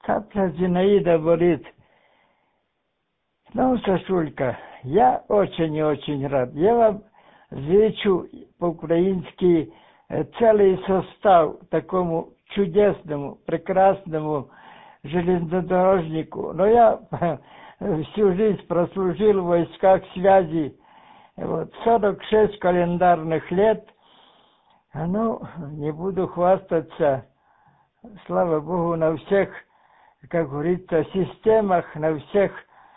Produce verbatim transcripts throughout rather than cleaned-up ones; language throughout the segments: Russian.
Опять Зинаида говорит: ну, Сашулька, я очень и очень рад. Я вам зичу по-украински целый состав такому чудесному, прекрасному железнодорожнику. Но я всю жизнь прослужил в войсках связи, вот, сорок шесть календарных лет. Ну, не буду хвастаться, слава Богу, на всех, как говорится, системах, на всех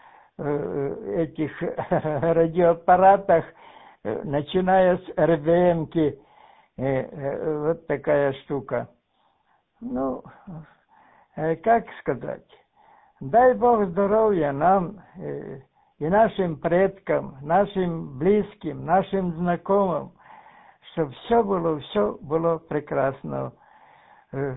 э, этих радиоаппаратах, э, начиная с эр бэ эм-ки, э, э, вот такая штука. Ну, э, как сказать, дай Бог здоровья нам э, и нашим предкам, нашим близким, нашим знакомым, чтобы все было, все было прекрасно. Э,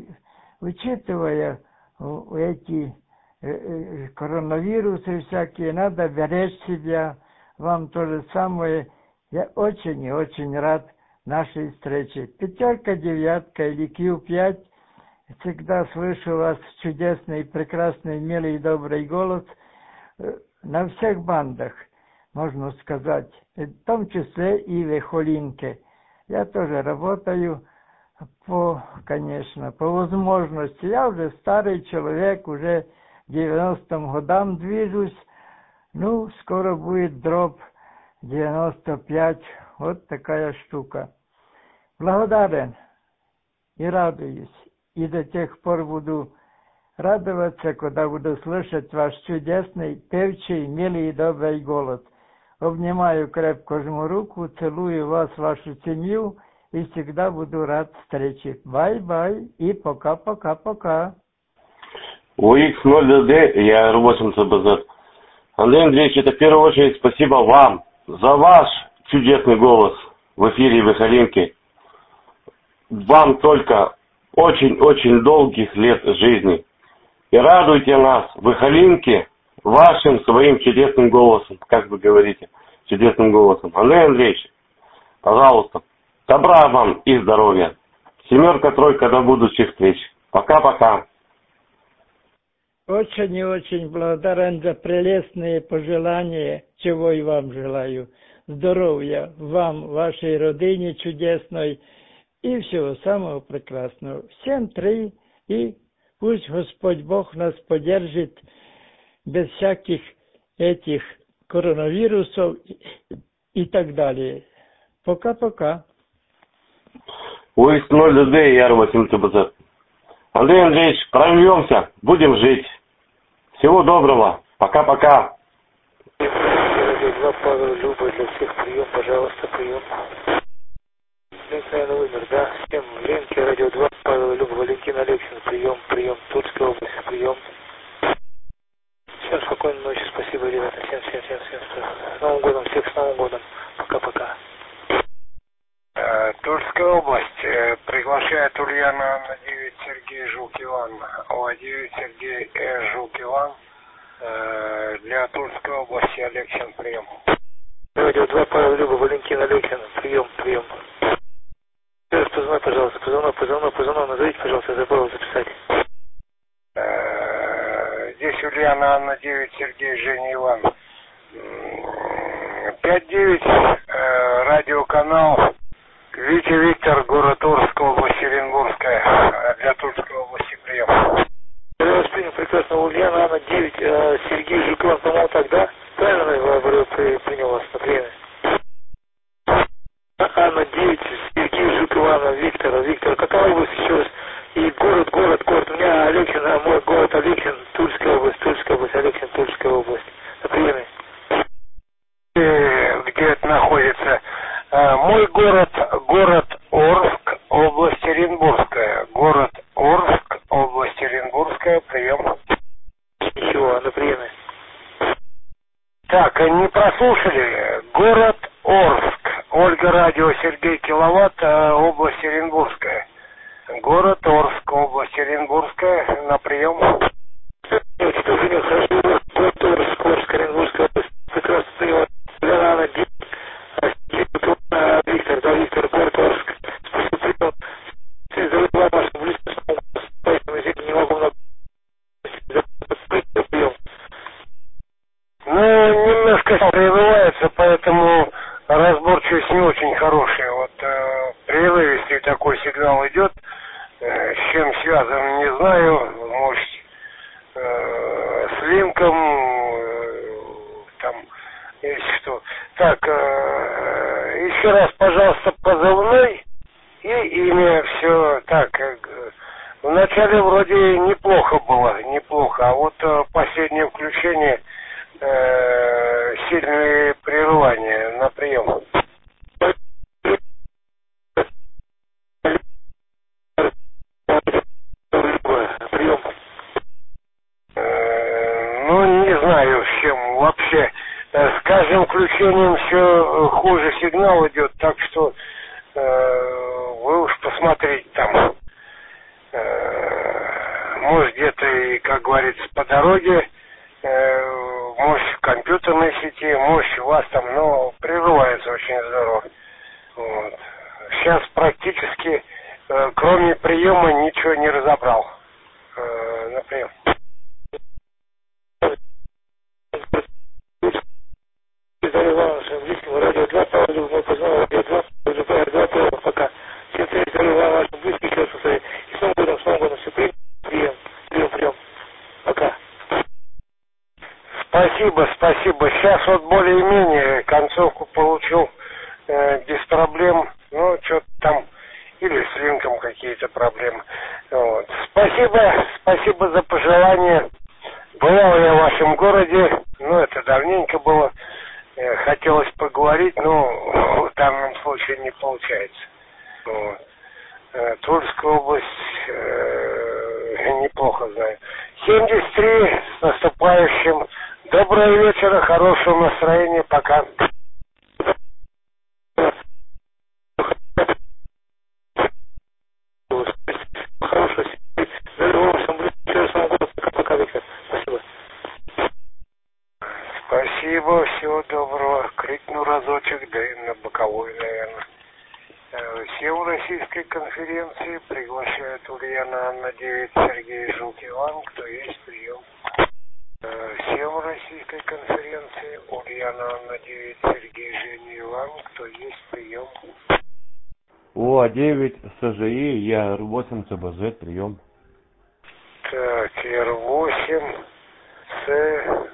учитывая эти коронавирусы всякие, надо беречь себя. Вам то же самое. Я очень и очень рад нашей встрече. Пятерка, девятка или кью пять. Всегда слышу вас чудесный, прекрасный, милый, добрый голос. На всех бандах, можно сказать, в том числе и в Эхолинке. Я тоже работаю по, конечно, по возможности. Я уже старый человек, уже к девяностым годам движусь. Ну, скоро будет дроп девяносто пять. Вот такая штука. Благодарен и радуюсь. И до тех пор буду радоваться, когда буду слышать ваш чудесный, певчий, милый и добрый голос. Обнимаю, крепко жму руку, целую вас, вашу семью, и всегда буду рад встрече. Бай-бай и пока-пока-пока. У икс ноль дэ я эр восемь цэ бэ зет. Андрей Андреевич, это в первую очередь спасибо вам за ваш чудесный голос в эфире в Эхолинке. Вам только очень-очень долгих лет жизни. И радуйте нас в Эхолинке вашим своим чудесным голосом, как вы говорите, чудесным голосом. Андрей Андреевич, пожалуйста, добра вам и здоровья. Семерка, тройка, до будущих встреч. Пока-пока. Очень и очень благодарен за прелестные пожелания, чего и вам желаю. Здоровья вам, вашей родине чудесной и всего самого прекрасного. Всем три, и пусть Господь Бог нас поддержит без всяких этих коронавирусов и так далее. Пока-пока. У икс ноль дэ и эр восемь цэ бэ зет. Андрей Андреевич, прорвемся, будем жить. Всего доброго. Пока-пока. Два Павел Люба, для всех прием, пожалуйста, прием. Ленка, номер, да? Всем в Ленке, радио два, Павел Люба, Валентин Алексин, прием, прием, Тульская область, прием. Всем спокойной ночи, спасибо, ребята, всем, всем, всем, всем. С Новым годом, всех с Новым годом. Пока-пока. Тульская область. Приглашает Ульяна Анна девять Сергей Жук-Иван. О девять Сергей Жук-Иван. Для Тульской области Алексин, прием. Радио два, Павел Люба, Валентин Алексин, прием, прием. Позывной, пожалуйста, позывной, позывной, позывной, назовите, пожалуйста, я забыл записать. Здесь Ульяна Анна девять Сергей Женя Иван. пять девять, радиоканал Витя Виктор, город Орск, область Оренбургская, для Тульской области, прием. Я вас принял, прекрасно. Ульяна Анна девять, Сергей Жуков, по-моему, тогда правильно я говорю, принял вас на время. Анна девять, Сергей Жуков, Анна Виктора, Виктор, какая область еще раз? И город, город, город, у меня Алексин, а мой город Алексин, Тульская область, Тульская область, Алексин, Тульская область, на приеме. Где это находится? Мой город, город Орск, область Оренбургская. Город Орск, область Оренбургская, прием. Ничего, на приеме. Так, не прослушали. Город Орск. Ольга Радио, Сергей Киловатт, область Оренбургская. Город Орск, область Оренбургская, на прием. Город Орск, Орск, Оренбургская область. Прекрасно прием. Ульяна девять. Виктор, да, Виктор, город Орск. Спасибо, прием. Здоровья вашим близким, не могу много связано, не знаю, может, э, с линком, э, там, если что. Так, э, еще раз, пожалуйста, позывной и имя, все так. Э, вначале вроде неплохо было, неплохо, а вот э, последнее включение, э, сильные прерывания на прием. Прием. Э, ну, не знаю, с чем вообще. С каждым включением все хуже сигнал идет, так что э, вы уж посмотрите там. Э, может, где-то и, как говорится, по дороге, э, может, в компьютерной сети, может, у вас там, но прерывается очень здорово. Вот. Сейчас практически, э, кроме приема, ничего не разобрал. Э, на прием. Радио два, Павел, мой позвал, радио два, радио два, пока. Все три, ваши близкие, еще раз повторяю. И с Новым годом, с Новым годом, все, прием, прием, прием, прием. Пока. Спасибо, спасибо. Сейчас вот более-менее концовку получил э, без проблем. Ну, что-то там, или с линком какие-то проблемы. Вот. Спасибо, спасибо за пожелания. Бывал я в вашем городе, ну, это давненько было. Хотелось поговорить, но в данном случае не получается. Вот. Тульская область э, неплохо знаю. семьдесят три, с наступающим. Доброго вечера, хорошего настроения, пока. Хорошего. Пока, вечер. Спасибо. Спасибо, всего доброго. Крикну разочек, да и на боковой, наверное. Всем Российской конференции приглашают Ульяна Анна девять, Сергей Жук Иван, кто есть, прием. Всем Российской конференции Ульяна Анна девять, Сергей Женя Иван, кто есть, прием. О девять, СЖИ, я Р восемь, ЦБЗ, прием. Так, Р восемь, С...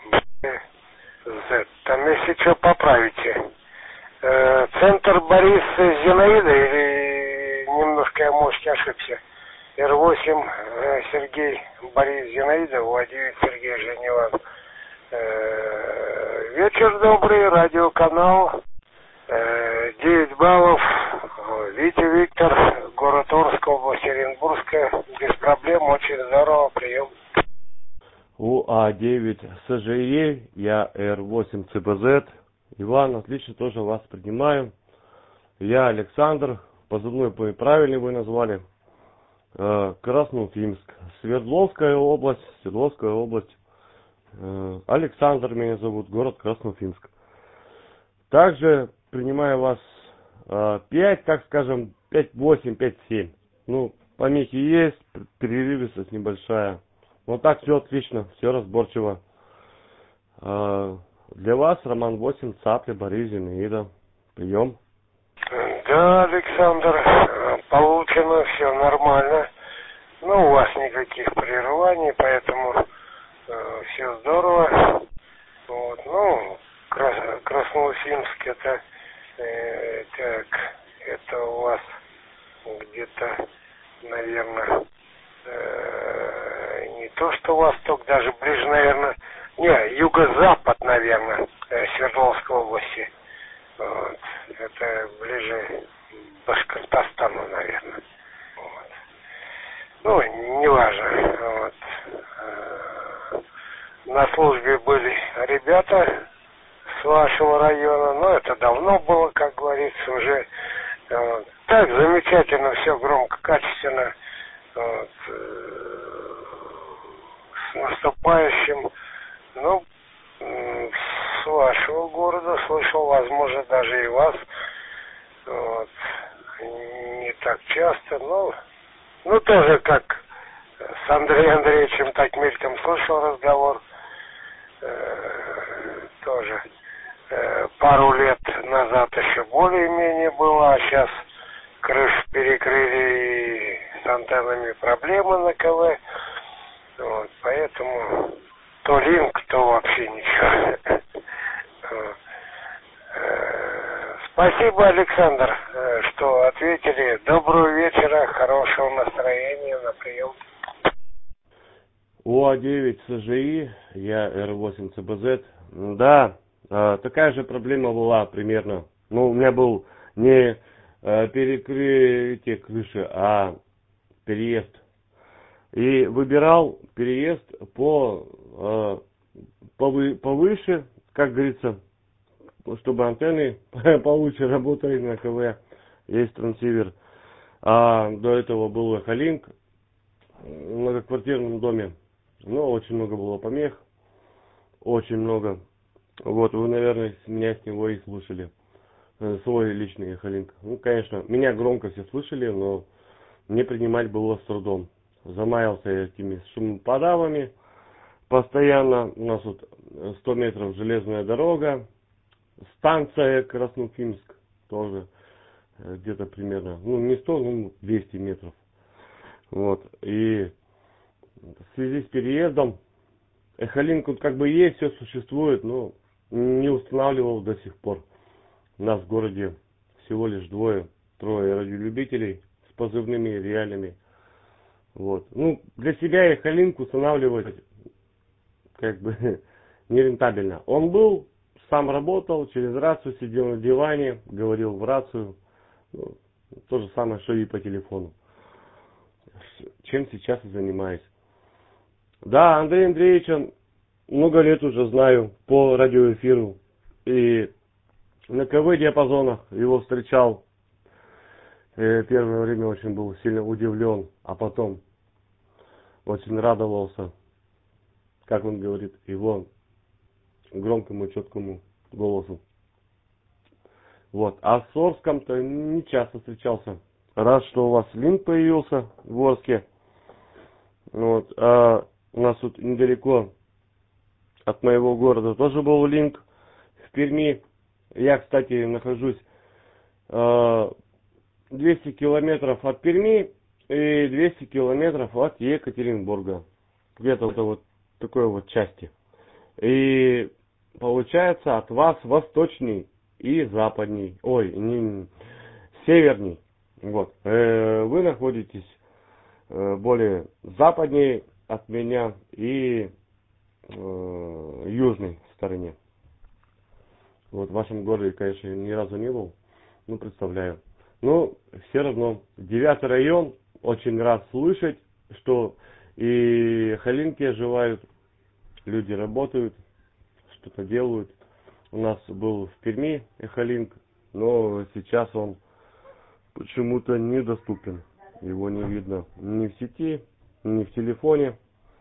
Z. Там, если что, поправите. Э, центр Борис Зинаида или немножко я, может, ошибся? Р восемь э, Сергей Борис Зинаида, О девять Сергей Женеван. Э, вечер добрый, радиоканал. Э, девять баллов. Витя Виктор, город Орск, область Оренбургская. Без проблем, очень здорово, прием. У А девять СЖИ, я Р восемь ЦБЗ. Иван, отлично, тоже вас принимаю. Я Александр, позывной правильный вы назвали. Красноуфимск, Свердловская область, Свердловская область. Александр меня зовут, город Красноуфимск. Также принимаю вас пять, так скажем, пять восемь, пять семь. Ну, помехи есть, перерывистость небольшая. Ну так все отлично, все разборчиво. А, для вас Роман восемь, Цапля, Борис Зинаида. Прием. Да, Александр, получено, все нормально. Ну, у вас никаких прерываний, поэтому э, все здорово. Вот, ну, Крас, Красноуфимск это, э, так, это у вас где-то, наверное, не то что восток, даже ближе, наверное, не, юго-запад, наверное, Свердловской области. Вот. Это ближе к Башкортостану, наверное. Вот. Ну, неважно. Вот. На службе были ребята с вашего района, но это давно было, как говорится, уже. Вот. Так, замечательно, все громко, качественно. Вот. С наступающим, ну, с вашего города слышал, возможно, даже и вас. Вот. Не так часто, но, ну, тоже как с Андреем Андреевичем так мельком слышал разговор. Э, тоже э, пару лет назад еще более-менее было, а сейчас крышу перекрыли, и с антеннами проблемы на КВ. Вот, поэтому то линк, то вообще ничего. Спасибо, Александр, что ответили. Доброго вечера, хорошего настроения, на прием. О девять СЖИ, я Р восемь ЦБЗ. Да, такая же проблема была примерно. Ну, у меня был не перекрытие крыши, а переезд. И выбирал переезд по повыше, как говорится, чтобы антенны получше работали на КВ. Есть трансивер. А до этого был Эхолинк в многоквартирном доме. Но очень много было помех. Очень много. Вот, вы, наверное, меня с него и слушали. Свой личный Эхолинк. Ну, конечно, меня громко все слышали, но мне принимать было с трудом. Замаялся я этими шумоподавами. Постоянно у нас вот сто метров железная дорога. Станция Красноуфимск тоже где-то примерно, ну не сто, ну двести метров. Вот. И в связи с переездом Эхолинк вот как бы есть, все существует, но не устанавливал до сих пор. У нас в городе всего лишь двое, трое радиолюбителей с позывными реальными. Вот. Ну, для себя Эхолинк устанавливать как бы нерентабельно. Он был, сам работал, через рацию сидел на диване, говорил в рацию. Ну, то же самое, что и по телефону. Чем сейчас и занимаюсь. Да, Андрей Андреевич, много лет уже знаю по радиоэфиру. И на КВ диапазонах его встречал. И первое время очень был сильно удивлен, а потом очень радовался, как он говорит, его громкому, четкому голосу. Вот. А с Орском-то не часто встречался. Рад, что у вас линк появился в Орске. Вот. А у нас тут недалеко от моего города тоже был линк в Перми. Я, кстати, нахожусь двести километров от Перми и двести километров от Екатеринбурга. Где-то вот, вот такой вот части. И получается от вас восточней и западней, ой, не, северней. Вот. Э, вы находитесь э, более западней от меня и э, южной стороне. Вот в вашем городе, конечно, ни разу не был, ну представляю. Но все равно девятый район, очень рад слышать, что и Эхолинки оживают, люди работают, что-то делают. У нас был в Перми Эхолинк, но сейчас он почему-то недоступен. Его не видно ни в сети, ни в телефоне.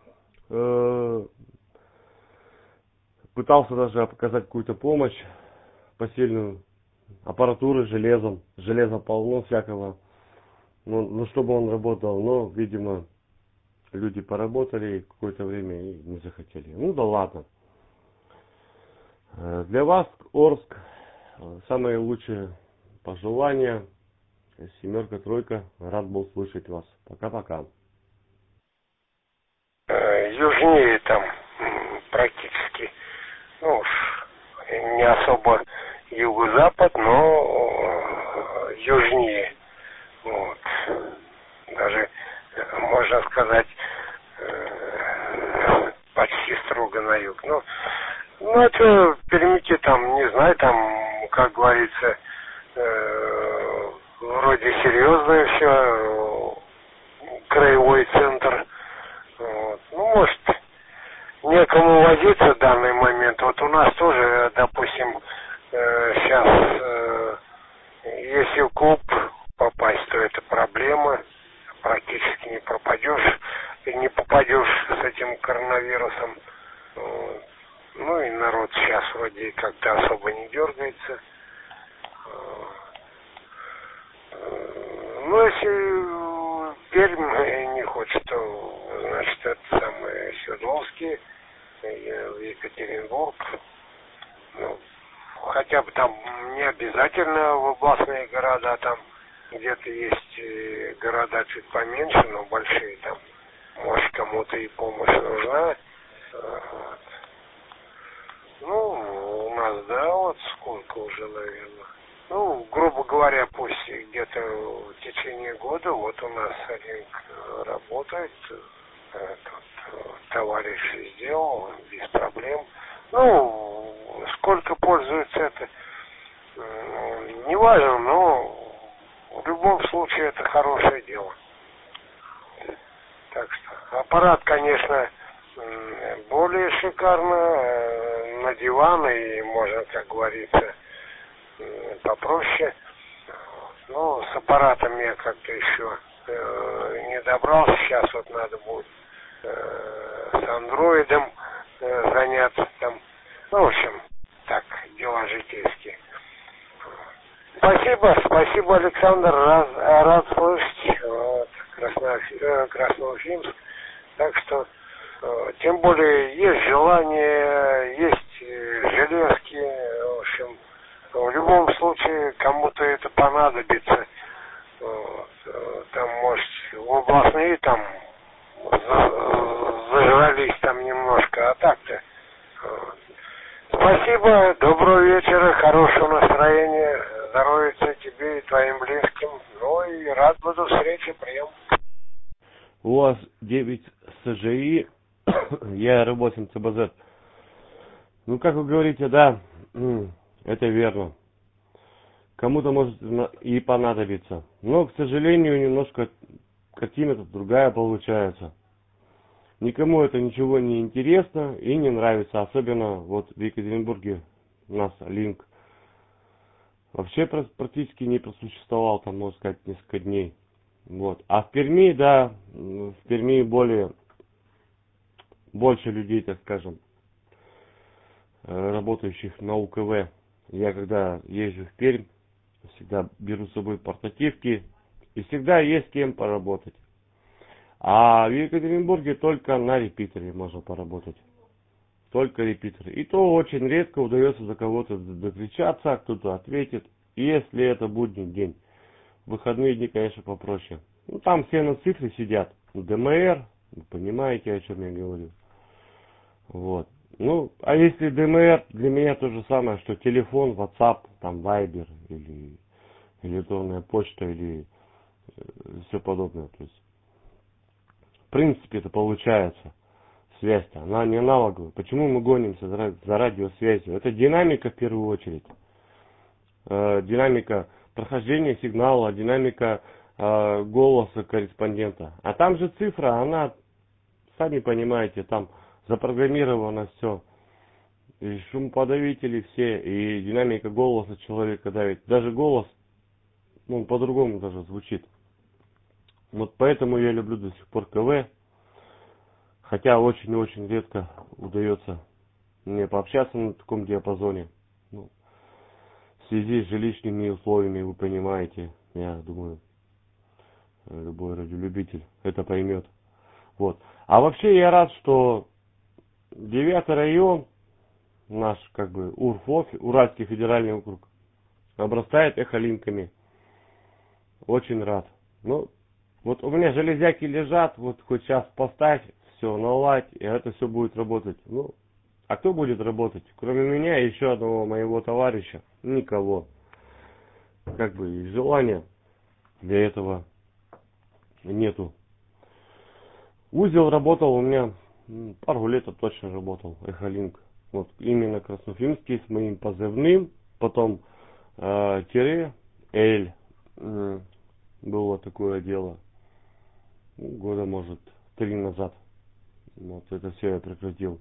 Пытался даже показать какую-то помощь посильную, аппаратуры железом, железа полно всякого. Ну, ну, чтобы он работал, но, видимо, люди поработали какое-то время и не захотели. Ну да ладно. Для вас, Орск, самые лучшие пожелания. Семерка, тройка. Рад был слышать вас. Пока-пока. Южнее там практически, ну, не особо юго-запад, но южнее. Вот. Даже, можно сказать, почти строго на юг. Ну, ну это Пермики там, не знаю, там, как говорится, э, вроде серьезное все, краевой центр. Вот. Ну, может, некому возиться в данный момент. Вот у нас тоже, допустим, э, сейчас, э, если в клуб попасть, то это проблема. Практически не пропадешь, и не попадешь с этим коронавирусом. Вот. Ну и народ сейчас вроде как-то особо не дергается. Ну, если Пермь не хочет, то, значит, это самое Свердловский, Екатеринбург. Ну, хотя бы там не обязательно в областные города, там где-то есть э, города чуть поменьше, но большие там. Может, кому-то и помощь нужна. Вот. Ну, у нас, да, вот сколько уже, наверное. Ну, грубо говоря, пусть где-то в течение года, вот у нас один работает, тут товарищ сделал, без проблем. Ну, сколько пользуется это, не важно, но в любом случае это хорошее дело. Так что аппарат, конечно, более шикарно, на диван, и можно, как говорится, попроще. Ну, с аппаратом я как-то еще э, не добрался. Сейчас вот надо будет э, с андроидом э, заняться там. Ну, в общем, так, дела житейские. Спасибо, спасибо, Александр, рад, рад слышать. Вот, Красноуф- Красноуфимск. Так что, э, тем более, есть желание, есть э, железки, в общем. В любом случае, кому-то это понадобится. Вот. Там, может, областные там зажрались там немножко, а так-то. Вот. Спасибо, доброго вечера, хорошего настроения, здоровья тебе и твоим близким. Ну и рад буду встрече, прием. У вас девять СЖИ, я эр восемь цэ бэ зет. Ну, как вы говорите, да, это верно. Кому-то может и понадобиться. Но, к сожалению, немножко картина-то другая получается. Никому это ничего не интересно и не нравится. Особенно вот в Екатеринбурге у нас линк вообще практически не просуществовал, там, можно сказать, несколько дней. Вот. А в Перми, да, в Перми более, больше людей, так скажем, работающих на у ка вэ. Я когда езжу в Пермь, всегда беру с собой портативки, и всегда есть с кем поработать. А в Екатеринбурге только на репитере можно поработать. Только репитеры. И то очень редко удается за кого-то докричаться, кто-то ответит. Если это будний день. В выходные дни, конечно, попроще. Ну, там все на цифре сидят. дэ эм эр, вы понимаете, о чем я говорю. Вот. Ну, а если дэ эм эр, для меня то же самое, что телефон, WhatsApp, там, Viber, или электронная почта, или э, все подобное. То есть, в принципе, это получается. Связь-то, она не аналоговая. Почему мы гонимся за, за радиосвязью? Это динамика в первую очередь. Э, динамика прохождения сигнала, динамика э, голоса корреспондента. А там же цифра, она, сами понимаете, там запрограммировано все. И шумоподавители все, и динамика голоса человека давит. Даже голос, ну, по-другому даже звучит. Вот поэтому я люблю до сих пор ка вэ. Хотя очень-очень редко удается мне пообщаться на таком диапазоне. Ну, в связи с жилищными условиями, вы понимаете, я думаю, любой радиолюбитель это поймет. Вот. А вообще я рад, что девятый район, наш как бы УРФО, Уральский федеральный округ, обрастает эхолинками. Очень рад. Ну, вот у меня железяки лежат, вот хоть сейчас поставь, все, наладь, и это все будет работать. Ну, а кто будет работать? Кроме меня и еще одного моего товарища, никого. Как бы и желания для этого нету. Узел работал у меня, пару лет точно работал, эхолинк. Вот именно Красноуфимский с моим позывным, потом э, тире, L, э, было такое дело, года может три назад. Вот это все я прекратил.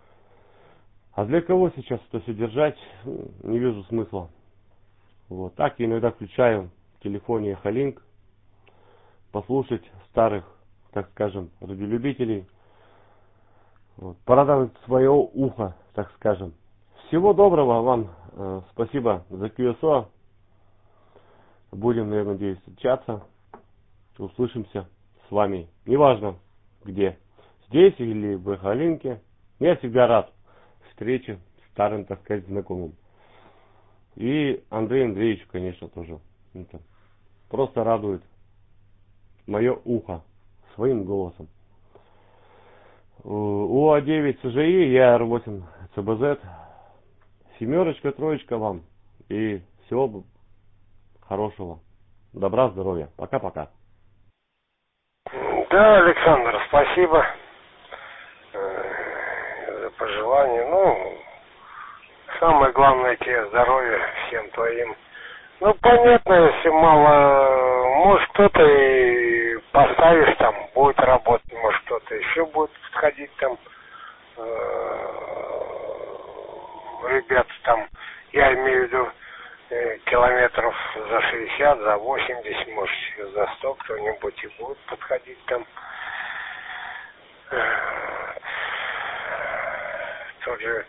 А для кого сейчас это все держать, не вижу смысла. Вот так я иногда включаю в телефоне эхолинк, послушать старых, так скажем, радиолюбителей, вот, порадовать свое ухо, так скажем. Всего доброго вам, э, спасибо за кью эс о. Будем, я надеюсь, встречаться, услышимся с вами, неважно где, здесь или в эхолинке. Я всегда рад встрече с старым, так сказать, знакомым. И Андрею Андреевичу, конечно, тоже. Это просто радует мое ухо своим голосом. У А девять С Ж И, я Р восемь Ц Б З. Семерочка, троечка вам. И всего хорошего. Добра, здоровья. Пока-пока. Да, Александр, спасибо за пожелания. Ну, самое главное тебе здоровья всем твоим. Ну, понятно, если мало, может кто-то и поставишь там, будет работать, может кто-то еще будет подходить там, ребята там, я имею в виду, километров за шестьдесят, за восемьдесят, может за сто кто-нибудь и будет подходить там. Тут же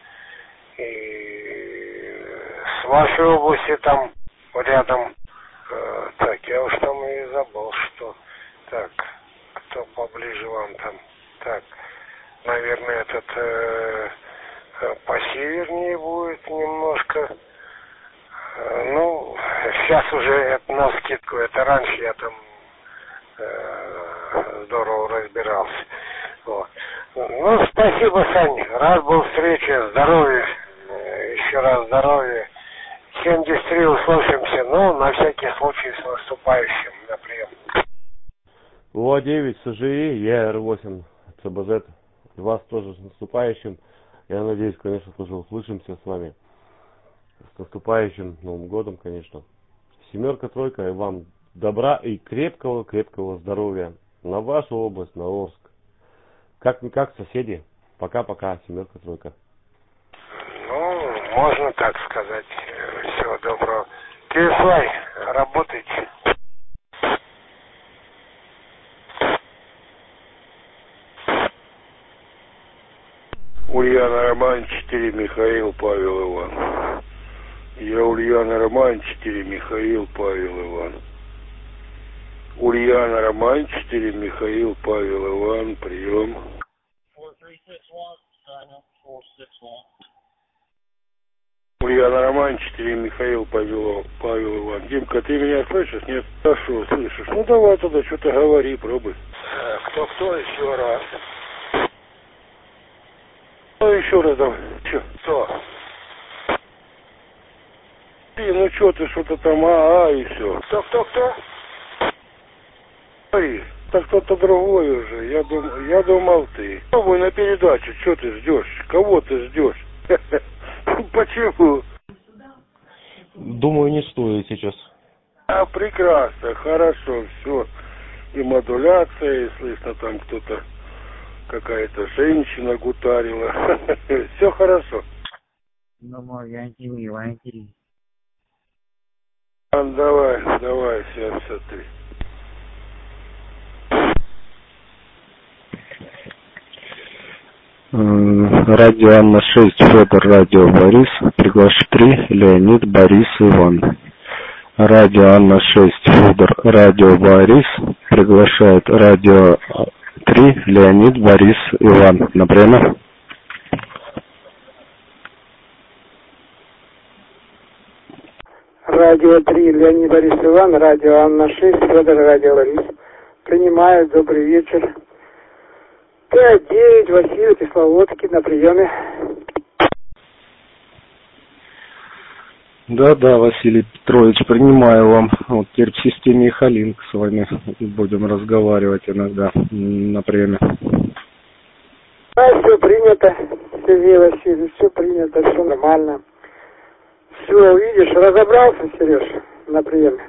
и с вашей области там рядом, так, я уж там и забыл, что, так, кто поближе вам там, так, наверное, этот э, посевернее будет немножко. Ну, сейчас уже это навскидку, это раньше я там э, здорово разбирался. Вот. Ну, спасибо, Сань, рад был встрече, здоровья, еще раз здоровья. семьдесят три услышимся, ну, на всякий случай с наступающим, на прием. У А девять С Ж И, я Р восемь Ц Б З. Вас тоже с наступающим. Я надеюсь, конечно, тоже услышимся с вами. С наступающим Новым годом, конечно. Семерка, тройка, и вам добра и крепкого-крепкого здоровья. На вашу область, на Орск. Как-никак, соседи. Пока-пока, семерка, тройка. Ну, можно так сказать. Всего доброго. Кирсай, работайте. Ульяна Роман четыре, Михаил, Павел, Иван. Я Ульяна Роман четыре, Михаил, Павел, Иван. Ульяна Роман четыре, Михаил, Павел, Иван, прием. Ульяна Роман четыре, Михаил, Павел, Павел, Иван. Димка, ты меня слышишь? Нет? Хорошо, слышишь. Ну давай тогда что-то говори, пробуй. Кто-кто еще раз? Ну еще раз давай. Че? Кто? Ты, ну что ты, что-то там, а, а, и все. Кто-кто-кто? Говори. Это кто-то другой уже. Я, дум, я думал ты. Пробуй на передачу, что ты ждешь? Кого ты ждешь? Почему? Думаю, не стоит сейчас. А, прекрасно, хорошо, все. И модуляция, и слышно там кто-то, какая-то женщина гутарила. Все хорошо. Давай, давай, семьдесят три. Радио Анна шесть, Федор, радио Борис, приглашаю три, Леонид, Борис, Иван. Радио Анна шесть, Федор, радио Борис, приглашает радио три, Леонид, Борис, Иван. На время. Радио три, Леонид, Борис, Иван, радио Анна шесть, Федор, радио Борис. Принимаю, добрый вечер. пять девять, Василий, Кисловодский, на приеме. Да, да, Василий Петрович, принимаю вам. Вот теперь в системе Халинк с вами будем разговаривать иногда на приеме. А, все принято, Сергей Васильевич, все принято, все нормально. Все, видишь, разобрался, Сереж, на приеме.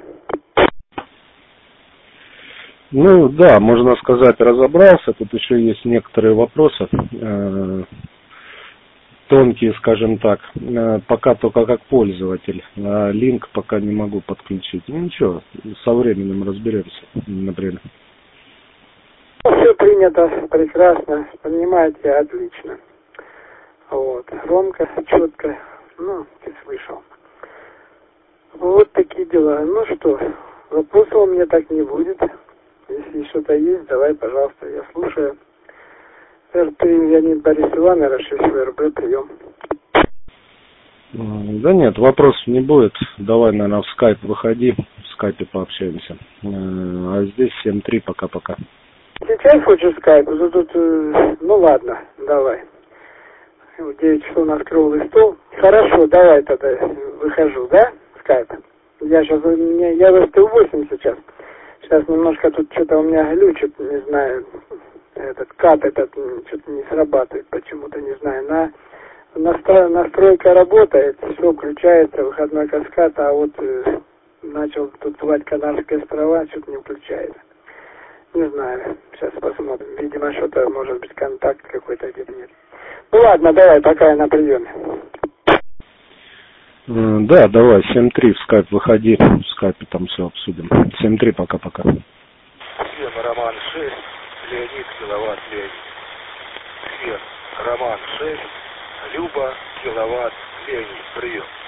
Ну да, можно сказать, разобрался. Тут еще есть некоторые вопросы, э, тонкие, скажем так. Э, пока только как пользователь. А линк пока не могу подключить. Ну ничего, со временем разберемся, например. Все принято, прекрасно, понимаете, отлично. Вот, громко, четко, ну, ты слышал. Вот такие дела. Ну что, вопросов у меня так не будет. Если что-то есть, давай, пожалуйста, я слушаю. Р три, Леонид, Борис, Иван, Р шесть, В Р Б, прием. Да нет, вопросов не будет. Давай, наверное, в скайп выходи, скайпе пообщаемся. А здесь семь три, пока-пока. Сейчас хочешь скайп? Ну, тут, ну ладно, давай. В девять часов у нас круглый стол. Хорошо, давай тогда выхожу, да, скайп? Я сейчас, я в эс тэ восемь сейчас. Сейчас немножко тут что-то у меня глючит, не знаю, этот кат этот что-то не срабатывает почему-то, не знаю. На настро, настройка работает, все включается, выходной каскад, а вот э, начал тут звать Канарские острова, что-то не включается. Не знаю, сейчас посмотрим. Видимо, что-то, может быть, контакт какой-то где-то нет. Ну ладно, давай, пока я на приеме. Да, давай, семь три в скайп выходи, в скайпе там все обсудим. семь три, пока-пока. Схема Роман шесть, Леонид, киловатт, Леонид. Схема Роман шесть, Люба, киловатт, Леонид, прием.